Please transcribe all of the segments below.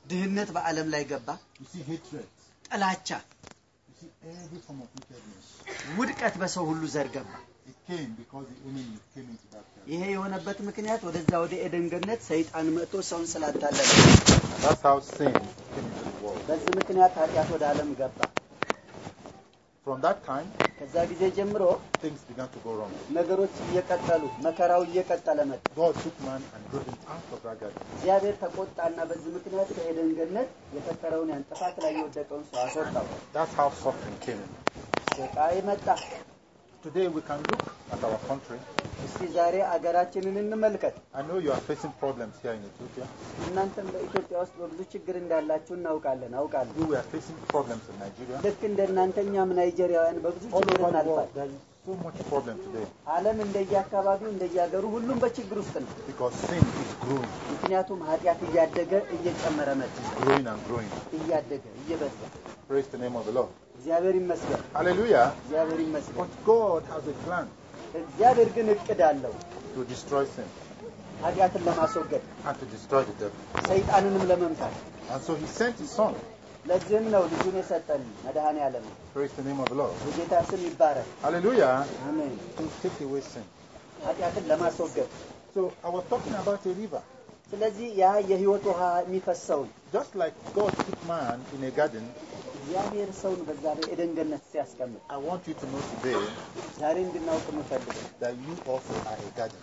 ድህነት በዓለም ላይ ገባ you see hatred ጥላቻ you see every form of wickedness ውድቀት በሰው ሁሉ ዘር ገባ it came because the enemy came into that place ይሄ የሆነበት ምክንያት ወደዛ ወደ ኤደን ገነት ሰይጣን መጥቶ ሰውን ስላታለለ that's how sin came into the world በዚህ ምክንያት ኃጢአት ወደ ዓለም ገባ from that time ከዛ ጊዜ ጀምሮ things began to go wrong ነገሮች እየቀጠሉ መከራው እየቀጠለ መጣ God took man and drove him out of that garden እግዚአብሔር ተቆጣና በዚህ ምክንያት ከኤደን ገነት የተከረውን ያን ጥፋት ላይ የወደቀውን ሰው አስወጣው that's how suffering came ስቃይ መጣ today we can look at our country እስቲ ዛሬ አገራችንን እንመልከት I know you are facing problems here in Ethiopia እናንተም በኢትዮጵያ ውስጥ ብዙ ችግር እንዳላችሁ እናውቃለን አውቃለሁ we are facing problems in Nigeria ልክ እንደናንተኛም ናይጄሪያውያን በብዙ ችግር እናልፋለን there is so much problem today ዓለም እንደየአካባቢው እንደየሀገሩ ሁሉም በችግር ውስጥ ነው because sin is growing ምክንያቱም ኃጢአት እያደገ እየጨመረ መጣ growing and growing እያደገ እየበዛ praise the name of the Lord እግዚአብሔር ይመስገን hallelujah እግዚአብሔር ይመስገን but God has a plan እግዚአብሔር ግን እቅድ አለው to destroy sin ኃጢአትን ለማስወገድ and to destroy the devil ሰይጣንንም ለመምታት and so he sent his son ለዚህም ነው ልጁን የሰጠን መድኃኔዓለም praise the name of the Lord የጌታ ስም ይባረክ hallelujah አሜን to take away sin ኃጢአትን ለማስወገድ so I was talking about a river ስለዚህ ያ የህይወት ውሃ የሚፈሰው just like God took man in a garden እግዚአብሔር ሰውን በዛ በኤደን ገነት ሲያስቀምጥ I want you to know today ዛሬ እንድናውቅ የምፈልገው that you also are a garden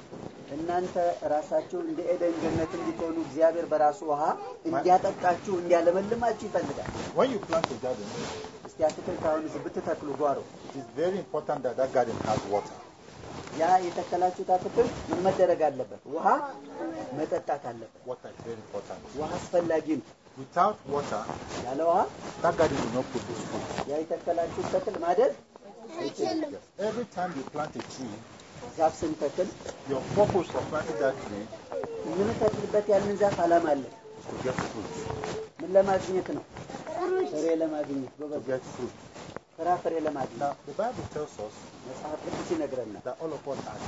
እናንተ ራሳችሁ እንደ ኤደን ገነት እንድትሆኑ እግዚአብሔር በራሱ ውሃ እንዲያጠጣችሁ እንዲያለመልማችሁ ይፈልጋል when you plant a garden እስቲ አትክልታውን ብትተክሉ ጓሮ it is very important that that garden has water ያ የተከላችሁት አትክልት ምን መደረግ አለበት ውሃ መጠጣት አለበት water is very important ውሃ አስፈላጊ ነው without water ያለ ውሃ that garden will not produce fruit ያ የተከላችሁት ተክል ማደግ አይችልም every time you plant a tree ዛፍ ስንተክል your purpose for planting that tree ምን ተክልበት ያንን ዛፍ ዓላማ አለ to get fruit ምን ለማግኘት ነው ፍሬ ለማግኘት to get fruit ፍራፍሬ ለማግኘት now the Bible tells us መጽሐፍ ቅዱስ ይነግረናል that all of us are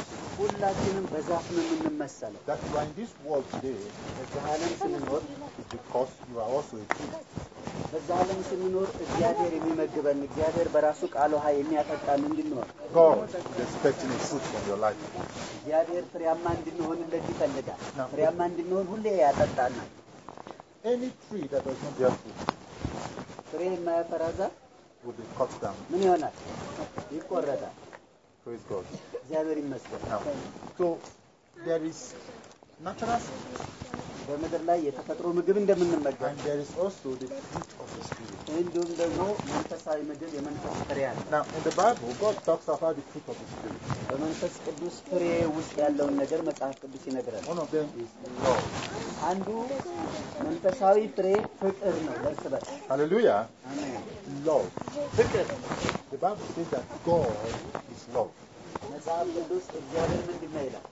ሁላችንም በዛፍ ነው የምንመሰለው that you are in this world today በዚህ ዓለም ስንኖር is because you are also a tree በዚህ ዓለም ስንኖር እግዚአብሔር የሚመግበን እግዚአብሔር በራሱ ቃል ውሃ የሚያጠጣን እንድንሆን God is expecting a fruit from your life እግዚአብሔር ፍሬያማ እንድንሆንለት ይፈልጋል ፍሬያማ እንድንሆን ሁሌ ያጠጣናል any tree that does not bear fruit ፍሬ የማያፈራ ዛፍ will be cut down ምን ይሆናል ይቆረጣል praise God እግዚአብሔር ይመስገን now so there is natural በመድር ላይ የተፈጥሮ ምግብ እንደምንመገብ and there is also the fruit of the spirit እንዲሁም ደግሞ መንፈሳዊ ምግብ የመንፈስ ፍሬ አለ now in the Bible God talks about the fruit of the spirit በመንፈስ ቅዱስ ፍሬ ውስጥ ያለውን ነገር መጽሐፍ ቅዱስ ይነግራል one of them is love አንዱ መንፈሳዊ ፍሬ ፍቅር ነው ለእርስ በርስ hallelujah አሜን love ፍቅር the Bible says that God is love መጽሐፍ ቅዱስ እግዚአብሔር ምንድን ነው ይላል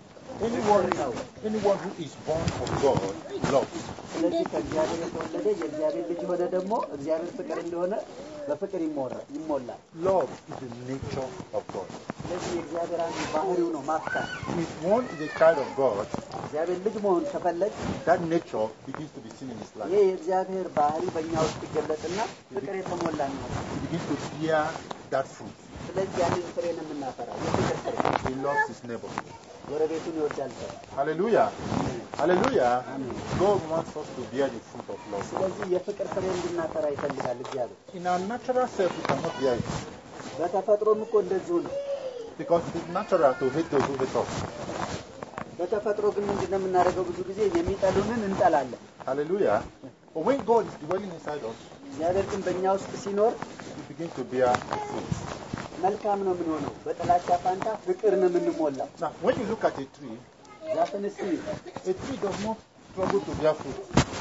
anyone who is born of God loves ስለዚህ ከእግዚአብሔር የተወለደ የእግዚአብሔር ልጅ ሆነ ደግሞ እግዚአብሔር ፍቅር እንደሆነ በፍቅር ይሞላል love is the nature of God ስለዚህ የእግዚአብሔር አንዱ ባህሪው ነው ማፍቀር if one is a child of God እግዚአብሔር ልጅ መሆን ከፈለግ that nature begins to be seen in his life ይሄ የእግዚአብሔር ባህሪ በእኛ ውስጥ ይገለጥና ፍቅር የተሞላ ነው begins to bear that fruit ስለዚህ ያንን ፍሬ ነው የምናፈራው የፍቅር ፍሬ he loves his neighbor ጎረቤቱን ይወዳል hallelujah hallelujah God wants us to bear the fruit of love ስለዚህ የፍቅር ፍሬ እንድናፈራ ይፈልጋል እግዚአብሔር in our natural self we cannot bear it በተፈጥሮም እኮ እንደዚሁ ነው because it is natural to hate those who hate us በተፈጥሮ ግን ምንድነው የምናደርገው ብዙ ጊዜ የሚጠሉንን እንጠላለን hallelujah but when God is dwelling inside us እግዚአብሔር ግን በእኛ ውስጥ ሲኖር we begin to bear the fruit መልካም ነው የምንሆነው በጥላቻ ፋንታ ፍቅር ነው የምንሞላው now when you look at a tree ዛፍን እስቲ a tree does not struggle to bear fruit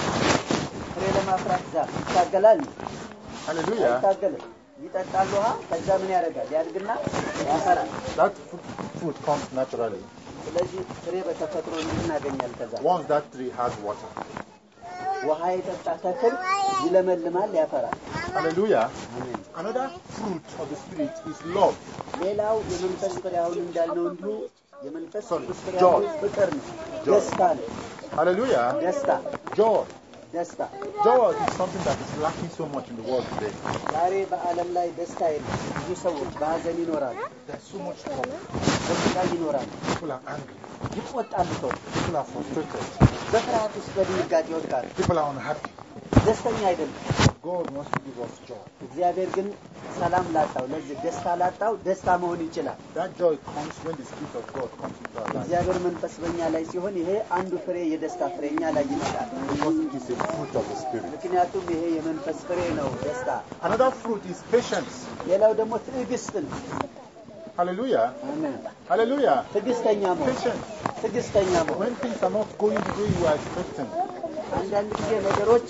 ፍሬ ለማፍራት ዛፍ ይታገላል hallelujah ይታገላል ይጠጣል ውሃ ከዛ ምን ያደርጋል ያድግና ያፈራል that fruit comes naturally ስለዚህ ፍሬ በተፈጥሮ እናገኛለን ከዛ once that tree has water ውሃ የጠጣ ተክል ይለመልማል ያፈራል hallelujah another fruit of the spirit is love ሌላው የመንፈስ ፍሬ አሁን እንዳልነው እንዲሁ የመንፈስ ፍሬ ፍቅር ነው ደስታ ነው hallelujah ደስታ joy ደስታ Joy is something that is lacking so much in the world today. ዛሬ በዓለም ላይ ደስታ የለም። ብዙ ሰዎች በሀዘን ይኖራሉ። There's so much trouble. በስቃይ ይኖራሉ። People are angry. ይቆጣሉ ሰው People are frustrated. በፍርሃት ውስጥ በድንጋጤ ይወድቃሉ። People are unhappy. ደስተኛ አይደለም። God wants to give us joy. እግዚአብሔር ግን ሰላም ላጣው ለዚህ ደስታ ላጣው ደስታ መሆን ይችላል። That joy comes when the Spirit of God comes into our life. እግዚአብሔር መንፈስ በእኛ ላይ ሲሆን ይሄ አንዱ ፍሬ የደስታ ፍሬ እኛ ላይ ይመጣል። Because it is a fruit of the Spirit. ምክንያቱም ይሄ የመንፈስ ፍሬ ነው ደስታ። Another fruit is patience. ሌላው ደግሞ ትዕግስት ነው። Hallelujah. አሜን። Hallelujah. ትዕግስተኛ መሆን Patience. ትዕግስተኛ መሆን When things are not going the way you are expecting. አንዳንድ ጊዜ ነገሮች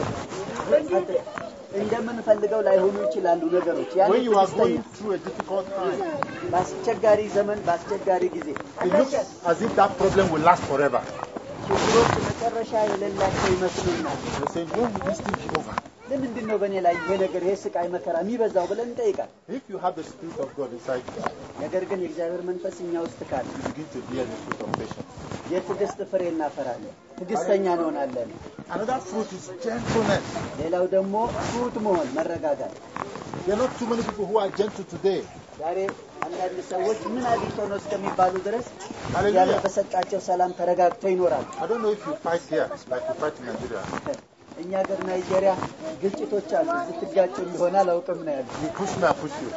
እንደምንፈልገው ላይሆኑ ይችላሉ ነገሮች ያን When you are going through a difficult time, በአስቸጋሪ ዘመን በአስቸጋሪ ጊዜ it looks as if that problem will last forever. ችግሮች መጨረሻ የሌላቸው ይመስሉናል። You say, when will this thing be over? ለምንድን ነው በእኔ ላይ ይሄ ነገር ይሄ ስቃይ መከራ የሚበዛው ብለን እንጠይቃለን። If you have the Spirit of God inside you, ነገር ግን የእግዚአብሔር መንፈስ እኛ ውስጥ ካለ you begin to bear the fruit of patience. የትዕግስት ፍሬ እናፈራለን። ትዕግስተኛ እንሆናለን። Another fruit is gentleness. ሌላው ደግሞ ትሑት መሆን መረጋጋት። There are not too many people who are gentle today. ዛሬ አንዳንድ ሰዎች ምን አግኝተው ነው እስከሚባሉ ድረስ Hallelujah. ያለ በሰጣቸው ሰላም ተረጋግተው ይኖራሉ። I don't know if you fight here like you fight in Nigeria. እኛ ሀገር ናይጄሪያ ግጭቶች አሉ። ስትጋጩ እንደሆነ አላውቅም ነው ያሉት። You push me, I push you.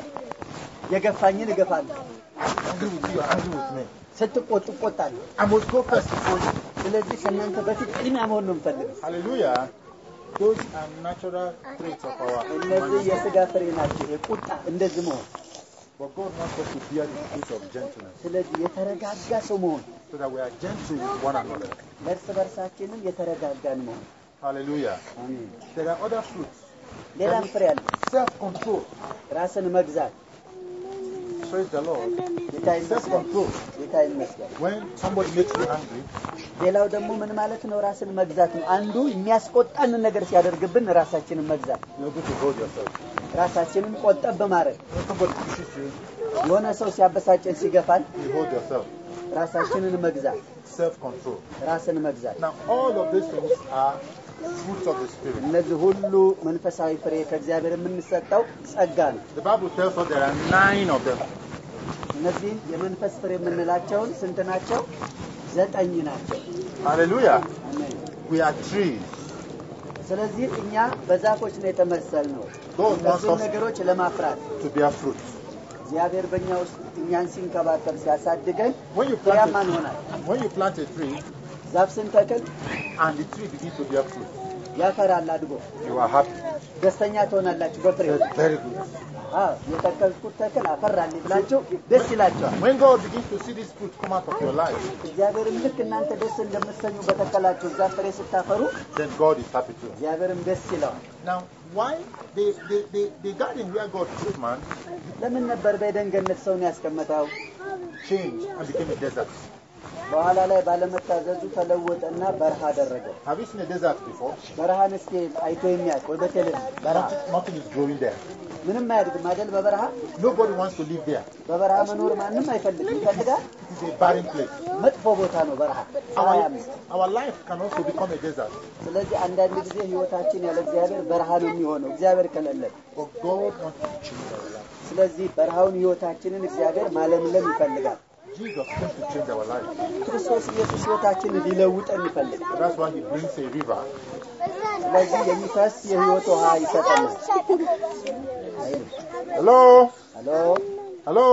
የገፋኝን እገፋለሁ። Angry with you, angry with me. ስትቆጡ እቆጣለሁ። I must go first before you. ስለዚህ ከእናንተ በፊት ቅድሚያ መሆን ነው የምፈልገው። Hallelujah. Those are natural traits of our እነዚህ humanity. የሥጋ ፍሬ ናቸው። የቁጣ እንደዚህ መሆን። But God wants us to bear the fruit of gentleness ስለዚህ የተረጋጋ ሰው መሆን so that we are gentle with one another. ለእርስ በርሳችንም የተረጋጋን መሆን። Hallelujah. አሜን። There are other fruits. ሌላም ፍሬ አለ። Self-control. ራስን መግዛት። Praise the Lord. ጌታ ይመስገን። Self-control. ጌታ ይመስገን። When somebody makes you angry, ሌላው ደግሞ ምን ማለት ነው? ራስን መግዛት ነው። አንዱ የሚያስቆጣንን ነገር ሲያደርግብን ራሳችንን መግዛት፣ you're going to hold yourself. ራሳችንን ቆጠብ በማድረግ When somebody pushes you, የሆነ ሰው ሲያበሳጨን ሲገፋን you hold yourself. ራሳችንን መግዛት፣ Self-control. ራስን መግዛት። Now, all of these things are fruits of the Spirit. እነዚህ ሁሉ መንፈሳዊ ፍሬ ከእግዚአብሔር የምንሰጠው ጸጋ ነው። The Bible tells us there are 9 of them. እነዚህ የመንፈስ ፍሬ የምንላቸውን ስንት ናቸው? 9 ናቸው። Hallelujah. አሜን። We are trees. ስለዚህ እኛ በዛፎች ነው የተመሰልነው God wants እነዚህን us ነገሮች ለማፍራት to bear fruit. እግዚአብሔር በእኛ ውስጥ እኛን ሲንከባከብ ሲያሳድገን When you ፍሬያማ plant እንሆናለን። when you plant a tree ዛፍ ስንተክል and the tree begins to bear fruit, ያፈራል አድጎ፣ you are happy. ደስተኛ ትሆናላችሁ በፍሬው። Very good. የተከልኩት ተክል አፈራልኝ ብላችሁ ደስ ይላችኋል። When God begins to see this fruit come out of your life, እግዚአብሔርም ልክ እናንተ ደስ እንደምትሰኙ በተከላችሁ እዛ ፍሬ ስታፈሩ then God is happy too. እግዚአብሔርም ደስ ይለዋል። Now, why the garden where God put man ለምን ነበር በኤደን ገነት ሰውን ያስቀመጠው? changed and became a desert? በኋላ ላይ ባለመታዘዙ ተለወጠና በረሃ አደረገው። Have you seen a desert before? በረሃን እስኪ አይቶ የሚያውቅ ወይ በቴሌቪዥን በረሃ Nothing is growing there. ምንም አያድግም አይደል? በበረሃ Nobody wants to live there. በበረሃ መኖር ማንም አይፈልግም። ይፈልጋል። It is a barren place. መጥፎ ቦታ ነው በረሃ። Our life can also become a desert. ስለዚህ አንዳንድ ጊዜ ህይወታችን ያለ እግዚአብሔር በረሃ ነው የሚሆነው እግዚአብሔር ከሌለ። But God wants to change our life. ስለዚህ በረሃውን ህይወታችንን እግዚአብሔር ማለምለም ይፈልጋል። Jesus came to change our life. ክርስቶስ ኢየሱስ ህይወታችንን ሊለውጠን ይፈልጋል። That's why He brings a river. ስለዚህ የሚፈስ የህይወት ውሃ ይሰጠናል። Hello? ሄሎ Hello?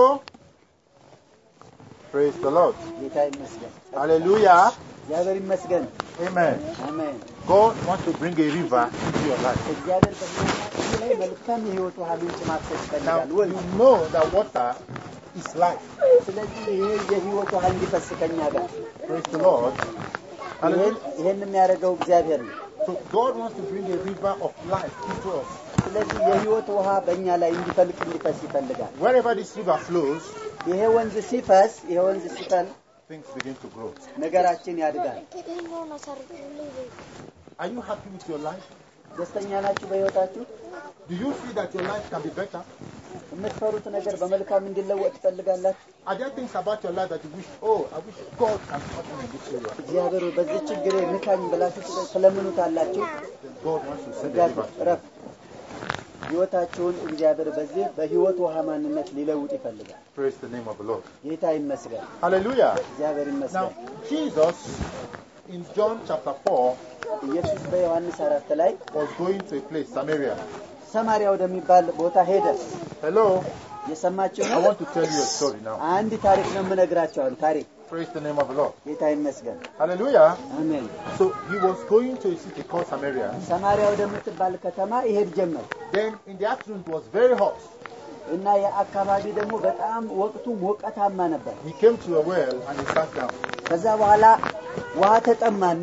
Praise the Lord. ጌታ ይመስገን። Hallelujah. እግዚአብሔር ይመስገን። Amen. አሜን። God wants to bring a river into your life. እግዚአብሔር በህይወታችን ላይ መልካም የህይወት ውሃ ምንጭ ማፍሰስ Now, ይፈልጋል። ወይ you know that water is life. ስለዚህ ይሄ የህይወት ውሃ እንዲፈስ ከኛ ጋር Praise the Lord. Hallelujah. ይሄን የሚያደርገው እግዚአብሔር ነው። So God wants to bring a river of life into us. ስለዚህ የህይወት ውሃ በእኛ ላይ እንዲፈልቅ እንዲፈስ ይፈልጋል። Wherever this river flows, ይሄ ወንዝ ሲፈስ ይሄ ወንዝ ሲፈል things begin to grow. ነገራችን ያድጋል። Are you happy with your life? ደስተኛ ናችሁ በህይወታችሁ? Do you feel that your life can be better? የምትፈሩት ነገር በመልካም እንዲለወጥ ትፈልጋላችሁ? Are there things about your life that you wish, oh, I wish God can touch me in this area? እግዚአብሔር በዚህ ችግር ንካኝ ብላችሁ ስለምኑታላችሁ? God wants to send deliverance. ሕይወታችሁን እግዚአብሔር በዚህ በሕይወት ውሃ ማንነት ሊለውጥ ይፈልጋል። Praise the name of the Lord. ጌታ ይመስገን። Hallelujah. እግዚአብሔር ይመስገን። Now, Jesus in John chapter 4 ኢየሱስ በዮሐንስ 4 ላይ was going to a place, Samaria. ሰማርያ ወደሚባል ቦታ ሄደ። Hello. የሰማችሁ I ነው? want to tell you a story now. አንድ ታሪክ ነው የምነግራችሁ። ታሪክ Praise the name of the Lord. ጌታ ይመስገን። Hallelujah. አሜን። So he was going to a city called Samaria. ሰማርያ ወደምትባል ከተማ ይሄድ ጀመር። Then in the afternoon it was very hot. እና የአካባቢ ደግሞ በጣም ወቅቱ ሞቃታማ ነበር። He came to a well and he sat down. ከዛ በኋላ ውሃ ተጠማና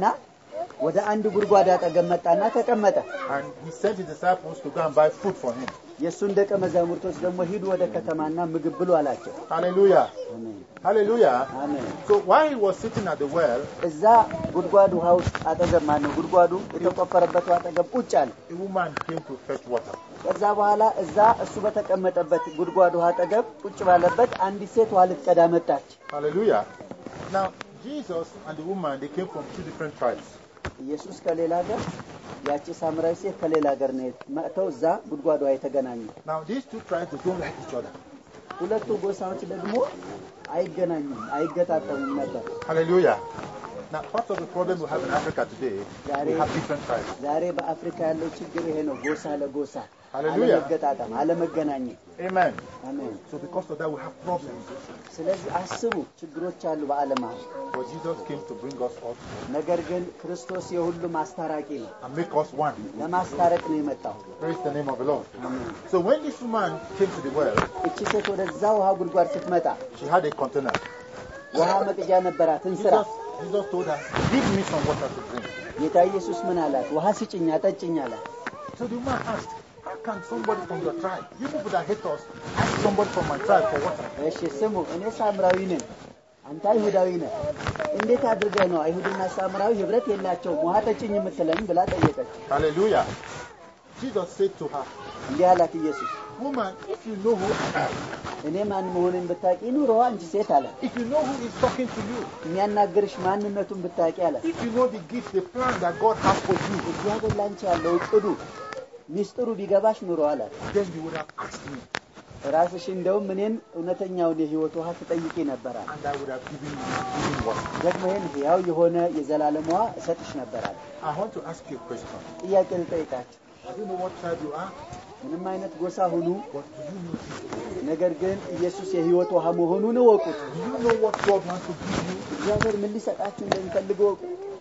ወደ አንድ ጉድጓድ አጠገብ መጣና ተቀመጠ። And he sent his disciples to go and buy food for him. የሱን ደቀ መዛሙርቶች ደግሞ ሂዱ ወደ ከተማና ምግብ ብሉ አላቸው። Hallelujah. አሜን። Hallelujah. አሜን። So while he was sitting at the well, እዛ ጉድጓዱ ውሃ ውስጥ አጠገብ ማነው ጉድጓዱ የተቆፈረበት አጠገብ ቁጭ አለ። a woman came to fetch water. ከዛ በኋላ እዛ እሱ በተቀመጠበት ጉድጓዱ ውሃ አጠገብ ቁጭ ባለበት አንዲት ሴት ውሃ ልትቀዳ መጣች። Hallelujah. Now Jesus and the woman, they came from two different tribes. ኢየሱስ ከሌላ ሀገር ያቺ ሳምራዊ ሴት ከሌላ ሀገር ነው መጥተው እዛ ጉድጓዱ የተገናኙ። Now these two tribes, they don't like each other. ሁለቱ ጎሳዎች ደግሞ አይገናኙም፣ አይገጣጠሙም ነበር። Hallelujah. Now part of the problem we have in Africa today, we have different tribes. ዛሬ በአፍሪካ ያለው ችግር ይሄ ነው። ጎሳ ለጎሳ Hallelujah. አለመገጣጠም፣ አለመገናኘት። Amen. አሜን። So because of that we have problems. ስለዚህ አስቡ ችግሮች አሉ በዓለም አሁን። But Jesus came to bring us all together ነገር ግን ክርስቶስ የሁሉም አስታራቂ ነው። and make us one. ለማስታረቅ ነው የመጣው። Praise the name of the Lord. አሜን። So when this woman came to the well, እቺ ሴት ወደዛ ውሃ ጉድጓድ ስትመጣ she had a container. ውሃ መቅጃ ነበራት እንስራ። Jesus told her, give me some water to drink. ጌታ ኢየሱስ ምን አላት? ውሃ ስጭኝ አጠጭኝ aላት። So the woman asked, how can somebody from your tribe, you people that hate us, ask somebody from my tribe for water? እሺ ስሙ፣ እኔ ሳምራዊ ነኝ፣ አንተ አይሁዳዊ ነህ። እንዴት አድርገህ ነው አይሁድና ሳምራዊ ህብረት የላቸውም ውሃ ጠጭኝ የምትለኝ ብላ ጠየቀች። Hallelujah. Jesus said to her, እንዲህ አላት ኢየሱስ፣ woman, if you know who I am, እኔ ማን መሆኔን ብታውቂ ኑሮ አንቺ ሴት አለ። if you know who is talking to you, የሚያናግርሽ ማንነቱን ብታውቂ አለ። if you know the gift, the plan that God has for you, እግዚአብሔር ላንቺ ያለው እቅዱ ሚስጥሩ ቢገባሽ ኑሮ አለ። then you would have asked me ራስሽ እንደውም እኔን እውነተኛውን የህይወት ውሃ ትጠይቂ ነበር አለ። and I would have given you living water. ደግሞ ይሄን ያው የሆነ የዘላለም ውሃ እሰጥሽ ነበር አለ። I want to ask you a question. ጥያቄ ልጠይቃችሁ። I don't know what tribe you are, ምንም አይነት ጎሳ ሁኑ፣ but do you know Jesus? ነገር ግን ኢየሱስ የህይወት ውሃ መሆኑን እወቁት። Do you know what God wants to give you? እግዚአብሔር ምን ሊሰጣችሁ እንደሚፈልግ እወቁ።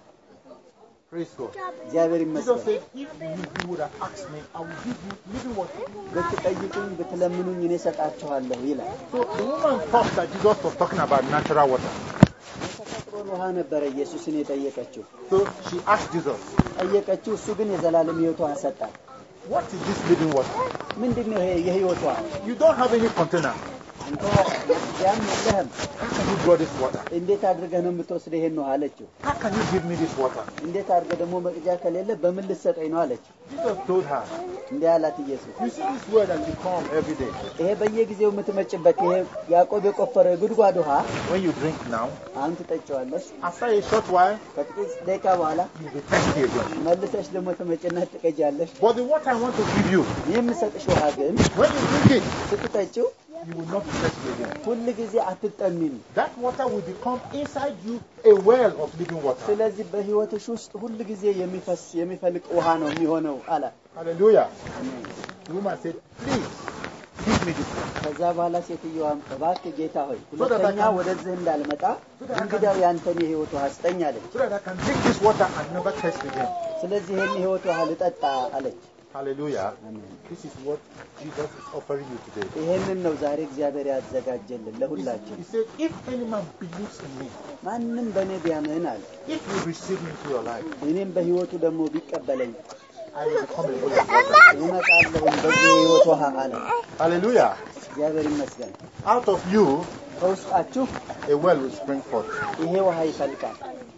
Praise God. እግዚአብሔር Jesus ይመስገን። said, if you would have asked me, I will give you living water. ብትጠይቁኝ ብትለምኑኝ እኔ እሰጣችኋለሁ ይላል። So the woman thought that Jesus was talking about natural water. የተፈጥሮን ውሃ ነበረ ኢየሱስን የጠየቀችው። So she asked Jesus, ጠየቀችው፣ እሱ ግን የዘላለም ህይወት ውሃ ሰጣት። what is this living water? ምንድነው ይሄ የህይወት ውሃ? You don't have any container. አንተ ያም የለህም፣ How can you draw this water? እንዴት አድርገህ ነው የምትወስደው ይሄን ነው አለችው። How can you give me this water? እንዴት አድርገህ ደግሞ መቅጃ ከሌለ በምን ልትሰጠኝ ነው አለችው። Jesus told her, እንዲህ አላት ኢየሱስ፣ you see this well that you come every day. ይሄ በየጊዜው የምትመጭበት ይሄ ያዕቆብ የቆፈረው የጉድጓድ ውሃ When you drink now, አሁን ትጠጪዋለሽ፣ after a short while, ከጥቂት ደቂቃ በኋላ you'll be thirsty again. መልሰሽ ደግሞ ትመጭና ትቀጃለሽ። But the water I want to give you, የምሰጥሽ ውሃ ግን when you drink it, ስትጠጪው you will not be thirsty again. ሁል ጊዜ አትጠሚም። That water will become inside you a well of living water. ስለዚህ በህይወትሽ ውስጥ ሁል ጊዜ የሚፈልቅ ውሃ ነው የሚሆነው አለ። Hallelujah. The woman said, please, give me this water. ከዛ በኋላ ሴትዮዋም እባክህ ጌታ ሆይ ሁለተኛ ወደዚህ እንዳልመጣ እንግዲያው ያንተን የህይወት ውሃ ስጠኝ አለች። So that I can drink this water and never thirst again. ስለዚህ ይሄን የህይወት ውሃ ልጠጣ አለች። Hallelujah. አሜን። This is what Jesus is offering you today. ይሄንን ነው ዛሬ እግዚአብሔር ያዘጋጀልን ለሁላችን። He said, if any man believes in me, ማንንም በእኔ ቢያምን አለ if you receive me into your life, እኔም በህይወቱ ደግሞ ቢቀበለኝ I will become a well of water. እመጣለሁ በዚህ የህይወት ውሃ አለ። Hallelujah. እግዚአብሔር ይመስገን። Out of you, ከውስጣችሁ a well will spring forth. ይሄ ውሃ ይፈልቃል።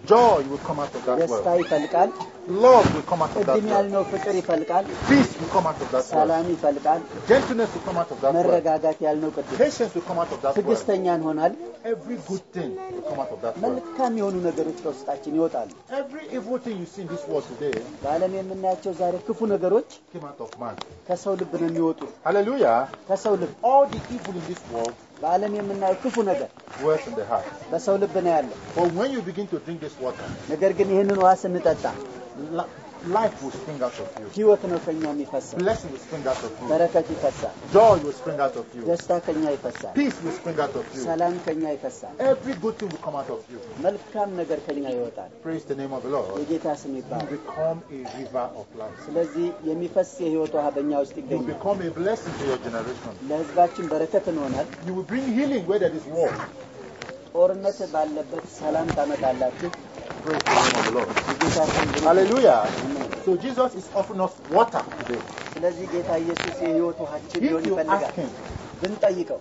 Joy will come out of that ደስታ well. ይፈልቃል። Love will come out of that ቅድም well. ያልነው ፍቅር ይፈልቃል። Peace will come out of that well. ሰላም ይፈልቃል። Gentleness will come out of that well. መረጋጋት ያልነው ቅድም Patience will come out of that well. ትዕግስተኛ እንሆናል። Every good thing will come out of that well. መልካም የሆኑ ነገሮች ከውስጣችን ይወጣሉ። Every evil thing you see in this world today በዓለም የምናያቸው ዛሬ ክፉ ነገሮች came out of man. ከሰው ልብ ነው የሚወጡት። Hallelujah. ከሰው ልብ All the evil in this world በዓለም የምናየው ክፉ ነገር dwells in the heart. በሰው ልብ ነው ያለው። But when you begin to drink this water, ነገር ግን ይህንን ውሃ ስንጠጣ life will spring out of you. ህይወት ነው ከኛ የሚፈሰው። Blessing will spring out of you. በረከት ይፈሳል። Joy will spring out of you. ደስታ ከኛ ይፈሳል። Peace will spring out of you. ሰላም ከኛ ይፈሳል። Every good thing will come out of you. መልካም ነገር ከኛ ይወጣል። Praise the name of the Lord. የጌታ ስም You ይባረክ። become a river of life. ስለዚህ የሚፈስ የህይወት ውሃ በእኛ ውስጥ You ይገኛል። become a blessing to your generation. ለህዝባችን በረከት እንሆናል። You will bring healing where there is war. ጦርነት ባለበት ሰላም ታመጣላችሁ። Praise the name of the Lord. የጌታ ስም ይባረክ። Hallelujah. So Jesus is offering us water today. ስለዚህ ጌታ ኢየሱስ የህይወት ውሃችን ሊሆን If you ይፈልጋል። ask Him, ብንጠይቀው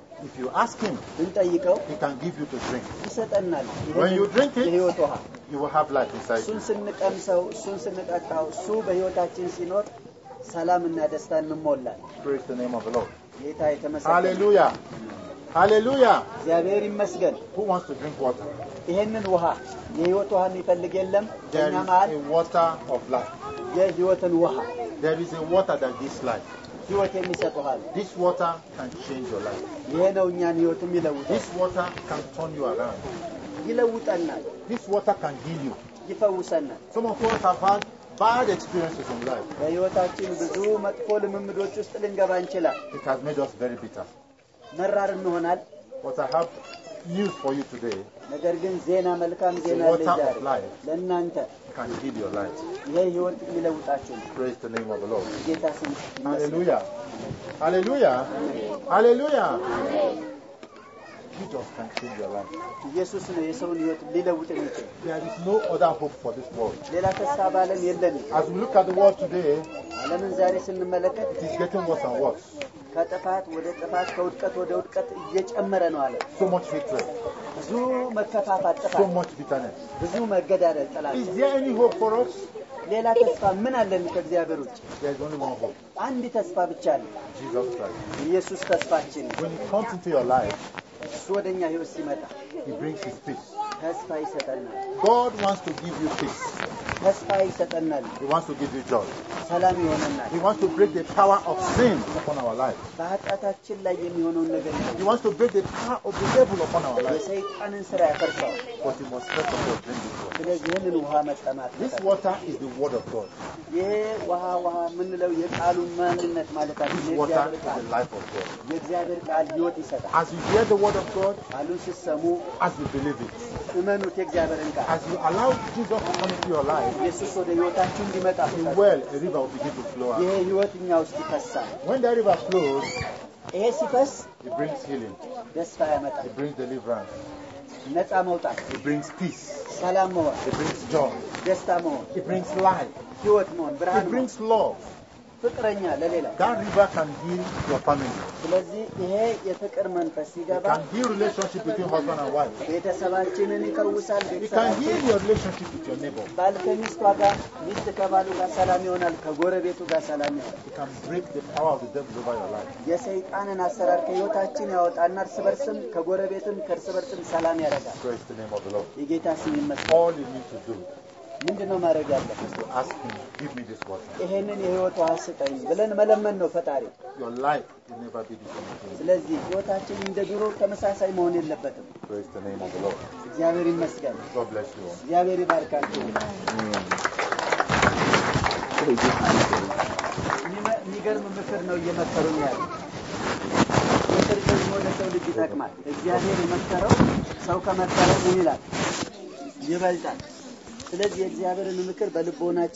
He can give you to drink. ይሰጠናል። When you drink it, የህይወት ውሃ you will have life inside እሱን you. ስንቀምሰው እሱን ስንጠጣው እሱ በህይወታችን ሲኖር ሰላምና ደስታ እንሞላለን። Praise the name of the Lord. ጌታ የተመሰገነ Hallelujah. Hallelujah. እግዚአብሔር ይመስገን። Who wants to drink water? ይሄንን ውሃ የህይወት ውሃ የሚፈልግ የለም። There እኛ is መሀል a water of life. የህይወትን ውሃ There is a water that gives life. ህይወት የሚሰጥ ውሃ ነው። This water can change your life. ይሄ ነው እኛን ህይወትም ይለውጣል። This water can turn you around. ይለውጠናል፣ This water can heal you. ይፈውሰናል። Some of us have had bad experiences in life. በህይወታችን ብዙ መጥፎ ልምምዶች ውስጥ ልንገባ እንችላል። It has made us very bitter. መራር እንሆናል። But I have news for you today. ነገር ግን ዜና መልካም ዜና The water ለዛሬ of life ለእናንተ can heal your life. ይሄ ህይወት የሚለውጣችሁ ነው። Praise the name of the Lord. ጌታ ስም ይመስገን። Hallelujah. Hallelujah. Hallelujah. Jesus can change your life. ኢየሱስ ነው የሰውን ህይወት ሊለውጥ የሚችል። There is no other hope for this world. ሌላ ተስፋ በዓለም የለንም። As we look at the world today, ዓለምን ዛሬ ስንመለከት it is getting worse and worse. ከጥፋት ወደ ጥፋት ከውድቀት ወደ ውድቀት እየጨመረ ነው አለ። So much hatred, ብዙ መከፋፋት፣ so ጥፋት፣ much bitterness. ብዙ መገዳደል፣ ጥላቻ። Is there any hope for us? ሌላ ተስፋ ምን አለን ከእግዚአብሔር ውጭ? There is only one hope. አንድ ተስፋ ብቻ አለ። Jesus Christ. ኢየሱስ ተስፋችን ነው። When He comes into your life, እሱ ወደኛ ህይወት ሲመጣ He brings His peace. ተስፋ ይሰጠናል። God wants to give you peace. ተስፋ ይሰጠናል። He wants to give you joy. ሰላም ይሆነናል። He wants to break the power of sin upon our life. በኃጢአታችን ላይ የሚሆነውን ነገር He wants to break the power of the devil upon our life. የሰይጣንን ስራ ያፈርሰዋል። But He must first of all drink this water. ስለዚህ ይህንን ውሃ መጠማት This water is the word of God. ይሄ ውሃ የምንለው የቃሉ ማንነት ማለታችን This water የእግዚአብሔር is ቃል the life of God. የእግዚአብሔር ቃል ህይወት ይሰጣል። As you hear the word of God, ቃሉን ስትሰሙ as you believe it, እመኑት። የእግዚአብሔርን ቃል as you allow Jesus to come into your life, ኢየሱስ ወደ ህይወታችሁ እንዲመጣ a well, a river will begin to flow ይሄ out. ህይወት እኛ ውስጥ ይፈሳል። When that river flows, ይሄ ሲፈስ it brings healing, ደስታ ያመጣል፣ it brings deliverance, ነፃ መውጣት፣ it brings peace, ሰላም መሆን፣ it brings joy, ደስታ መሆን፣ it brings life, ህይወት መሆን፣ ብርሃን it መሆን፣ brings love. ፍቅረኛ ለሌላ። That river can heal your family. ስለዚህ ይሄ የፍቅር መንፈስ It ሲገባ can heal relationship between husband and wife. ቤተሰባችንን ይፈውሳል። It can heal your relationship with your neighbor. ባል ከሚስቷ ጋር፣ ሚስት ከባሉ ጋር ሰላም ይሆናል፣ ከጎረቤቱ ጋር ሰላም ይሆናል። It can break the power of the devil over your life. የሰይጣንን አሰራር ከህይወታችን ያወጣና እርስ በርስም ከጎረቤትም ከእርስ በርስም ሰላም ያደርጋል። Praise the name of the Lord. የጌታ ስም ይመስገን። All you need to do ምንድነው ማድረግ ያለብን? is to ask Him, give me this water. ይሄንን የህይወት ውሃ ስጠኝ ብለን መለመን ነው ፈጣሪ። Your life will never be the same again. ስለዚህ ህይወታችን እንደ ድሮ ተመሳሳይ መሆን የለበትም። Praise the name of the Lord. እግዚአብሔር ይመስገን። God bless you all. እግዚአብሔር ይባርካችሁ። የሚገርም ምክር ነው እየመከሩኝ ያለ። ምክር ደግሞ ለሰው ልጅ ይጠቅማል። እግዚአብሔር የመከረው ሰው ከመከረው ምን ይላል? ይበልጣል። ስለዚህ የእግዚአብሔርን ምክር በልቦናችን